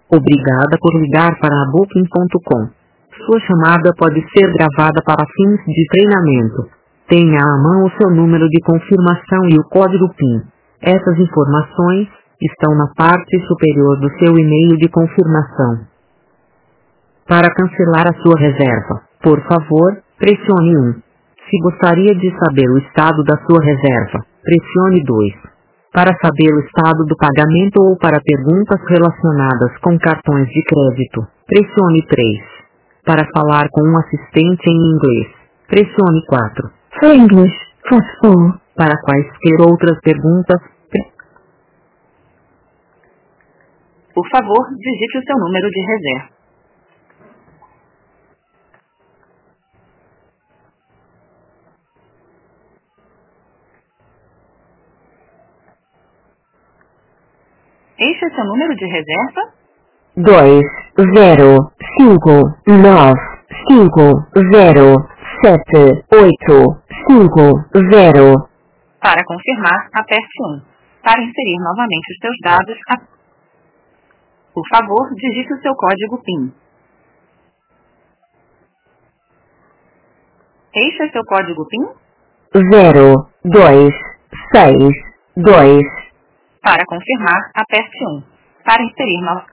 Obrigada por ligar para a Booking.com. Sua chamada pode ser gravada para fins de treinamento. Tenha à mão o seu número de confirmação e o código PIN. Essas informações estão na parte superior do seu e-mail de confirmação. Para cancelar a sua reserva, por favor, pressione 1. Se gostaria de saber o estado da sua reserva, pressione 2. Para saber o estado do pagamento ou para perguntas relacionadas com cartões de crédito, pressione 3. Para falar com um assistente em inglês, pressione 4. For English, press 4. Para quaisquer outras perguntas, por favor, digite o seu número de reserva. Este é seu número de reserva? 2 0 5 9 5 0 7 8 5 0. Para confirmar, aperte 1. Para inserir novamente os seus dados, por favor, digite o seu código PIN. Este é seu código PIN? 0 2 6 2. Para confirmar, aperte 1. Para inserir novamente.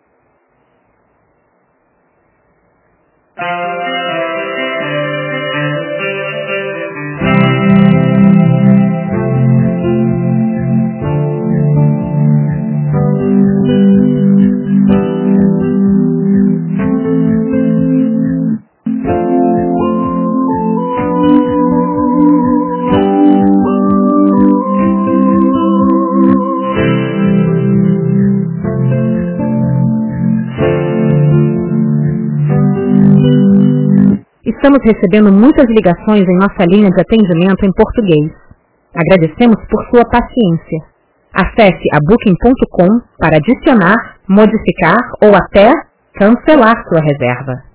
Estamos recebendo muitas ligações em nossa linha de atendimento em português. Agradecemos por sua paciência. Acesse a Booking.com para adicionar, modificar ou até cancelar sua reserva.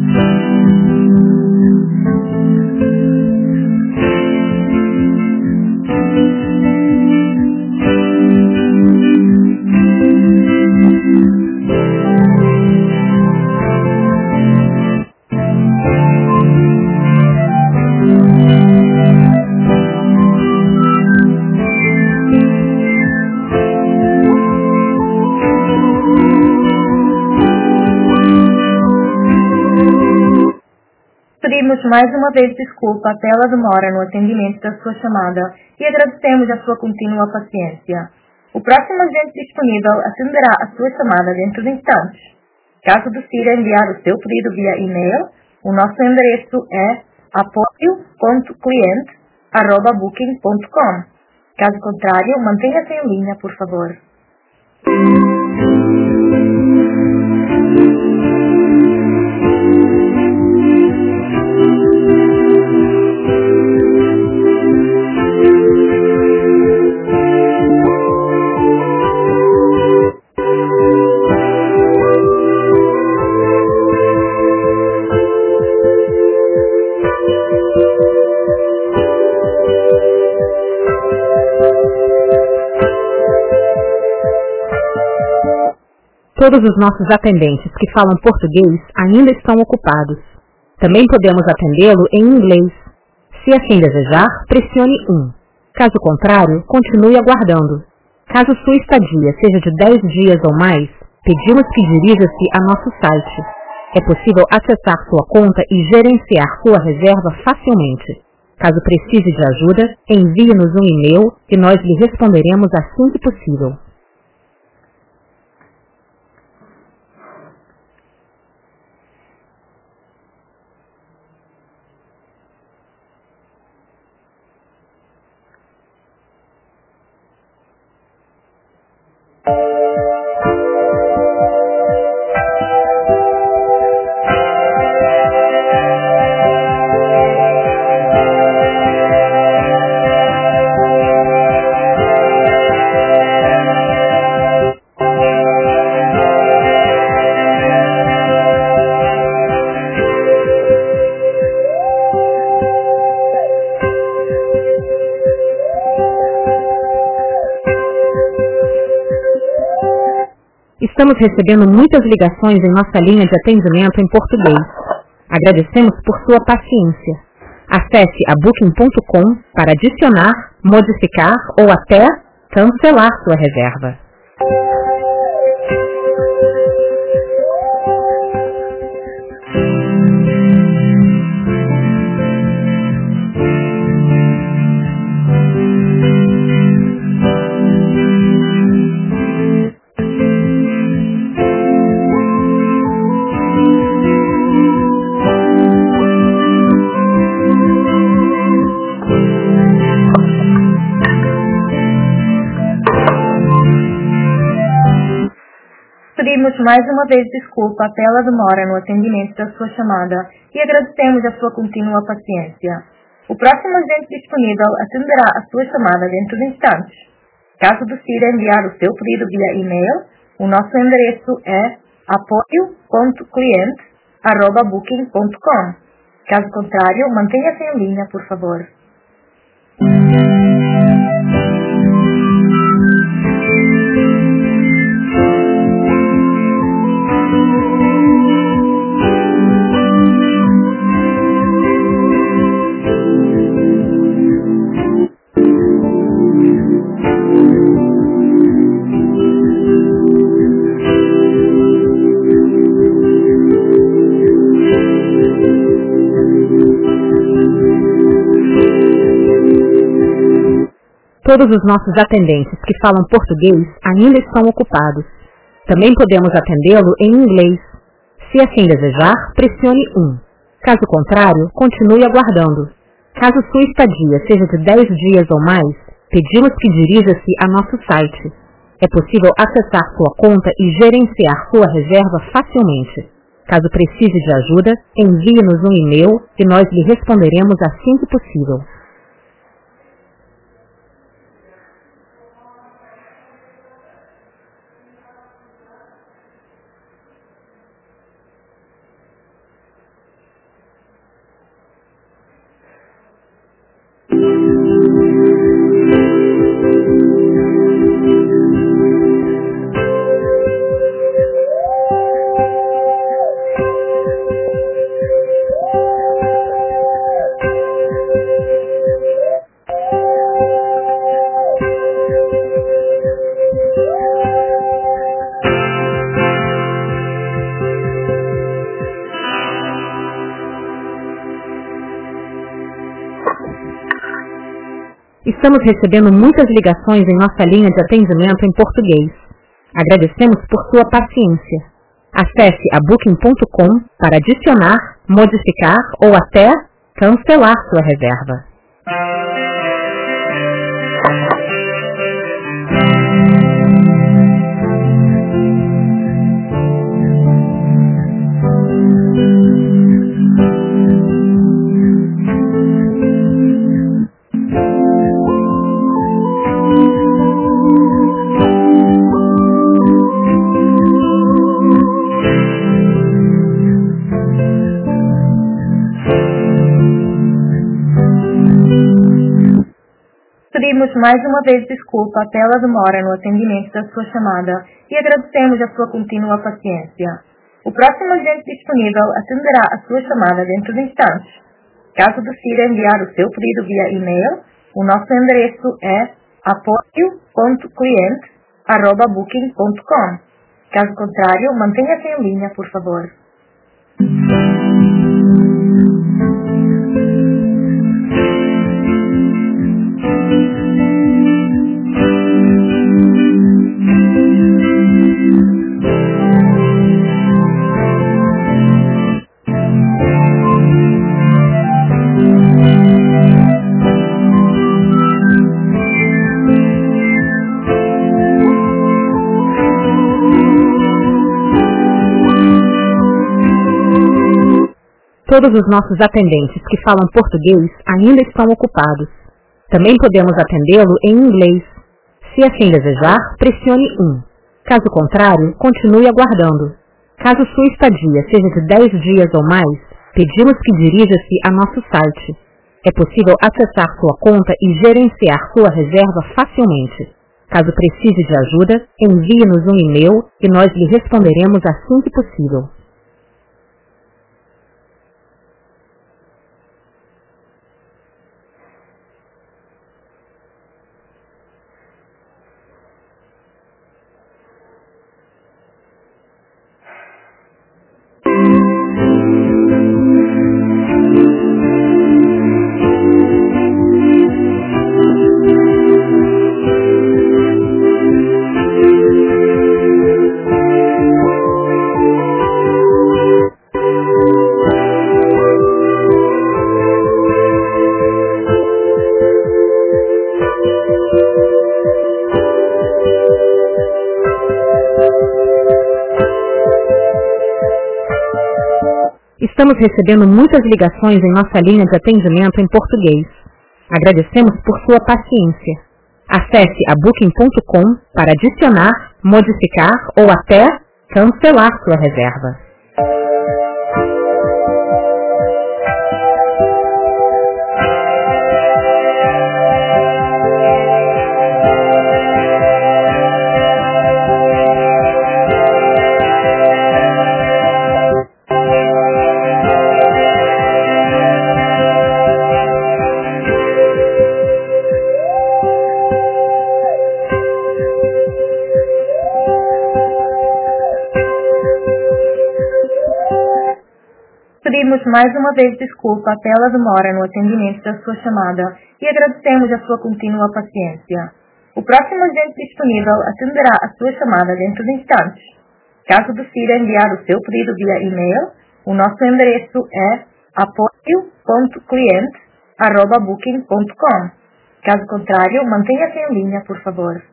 Pedimos mais uma vez desculpa pela demora no atendimento da sua chamada e agradecemos a sua contínua paciência. O próximo agente disponível atenderá a sua chamada dentro de instantes. Caso decida enviar o seu pedido via e-mail, o nosso endereço é apoio.cliente@booking.com. Caso contrário, mantenha-se em linha, por favor. Todos os nossos atendentes que falam português ainda estão ocupados. Também podemos atendê-lo em inglês. Se assim desejar, pressione 1. Caso contrário, continue aguardando. Caso sua estadia seja de 10 dias ou mais, pedimos que dirija-se a nosso site. É possível acessar sua conta e gerenciar sua reserva facilmente. Caso precise de ajuda, envie-nos um e-mail e nós lhe responderemos assim que possível. Estamos recebendo muitas ligações em nossa linha de atendimento em português. Agradecemos por sua paciência. Acesse a Booking.com para adicionar, modificar ou até cancelar sua reserva. Pedimos mais uma vez desculpa pela demora no atendimento da sua chamada e agradecemos a sua contínua paciência. O próximo agente disponível atenderá a sua chamada dentro de instantes. Caso decida enviar o seu pedido via e-mail, o nosso endereço é apoio.cliente@booking.com. Caso contrário, mantenha-se em linha, por favor. Todos os nossos atendentes que falam português ainda estão ocupados. Também podemos atendê-lo em inglês. Se assim desejar, pressione 1. Caso contrário, continue aguardando. Caso sua estadia seja de 10 dias ou mais, pedimos que dirija-se a nosso site. É possível acessar sua conta e gerenciar sua reserva facilmente. Caso precise de ajuda, envie-nos um e-mail e nós lhe responderemos assim que possível. Estamos recebendo muitas ligações em nossa linha de atendimento em português. Agradecemos por sua paciência. Acesse a Booking.com para adicionar, modificar ou até cancelar sua reserva. Pedimos mais uma vez desculpa pela demora no atendimento da sua chamada e agradecemos a sua contínua paciência. O próximo agente disponível atenderá a sua chamada dentro de instantes. Caso decida enviar o seu pedido via e-mail, o nosso endereço é apoio.cliente@booking.com. Caso contrário, mantenha-se em linha, por favor. Todos os nossos atendentes que falam português ainda estão ocupados. Também podemos atendê-lo em inglês. Se assim desejar, pressione 1. Caso contrário, continue aguardando. Caso sua estadia seja de 10 dias ou mais, pedimos que dirija-se a nosso site. É possível acessar sua conta e gerenciar sua reserva facilmente. Caso precise de ajuda, envie-nos um e-mail e nós lhe responderemos assim que possível. Estamos recebendo muitas ligações em nossa linha de atendimento em português. Agradecemos por sua paciência. Acesse a Booking.com para adicionar, modificar ou até cancelar sua reserva. Pedimos mais uma vez desculpa pela demora no atendimento da sua chamada e agradecemos a sua contínua paciência. O próximo agente disponível atenderá a sua chamada dentro de instantes. Caso decida enviar o seu pedido via e-mail, o nosso endereço é apoio.cliente@booking.com. Caso contrário, mantenha-se em linha, por favor.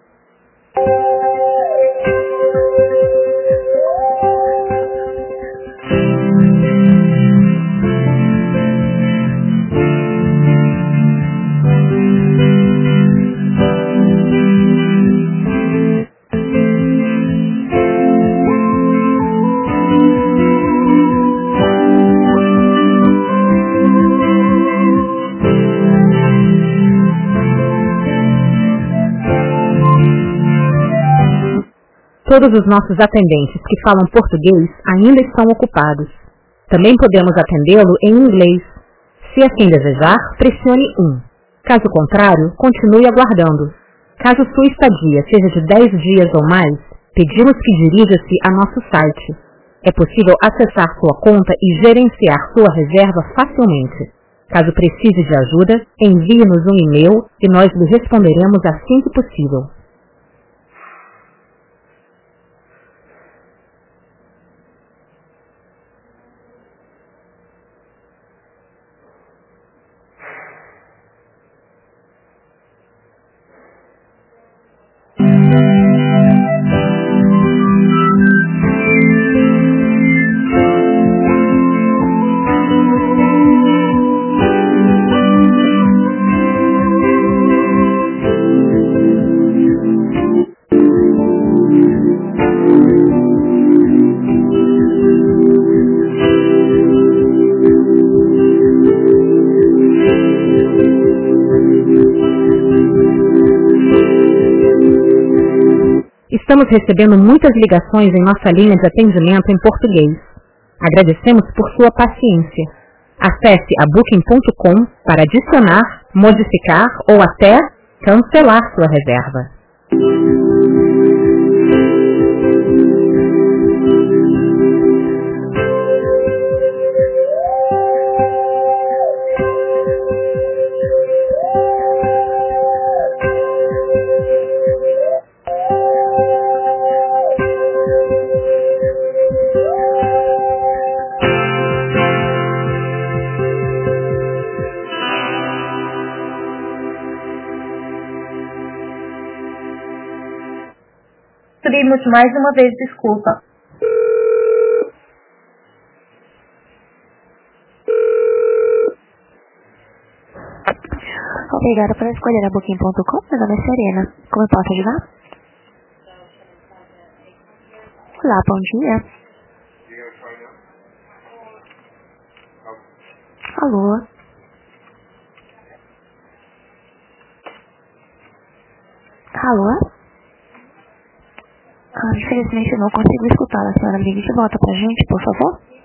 Todos os nossos atendentes que falam português ainda estão ocupados. Também podemos atendê-lo em inglês. Se assim desejar, pressione 1. Caso contrário, continue aguardando. Caso sua estadia seja de 10 dias ou mais, pedimos que dirija-se a nosso site. É possível acessar sua conta e gerenciar sua reserva facilmente. Caso precise de ajuda, envie-nos um e-mail e nós lhe responderemos assim que possível. Estamos recebendo muitas ligações em nossa linha de atendimento em português. Agradecemos por sua paciência. Acesse a Booking.com para adicionar, modificar ou até cancelar sua reserva. Pedimos mais uma vez desculpa. Obrigada por escolher a Booking.com. Meu nome é Serena. Como eu posso ajudar? Olá, bom dia. Alô? Alô? Infelizmente eu não consigo escutá-la. A senhora ligue de volta pra gente, por favor?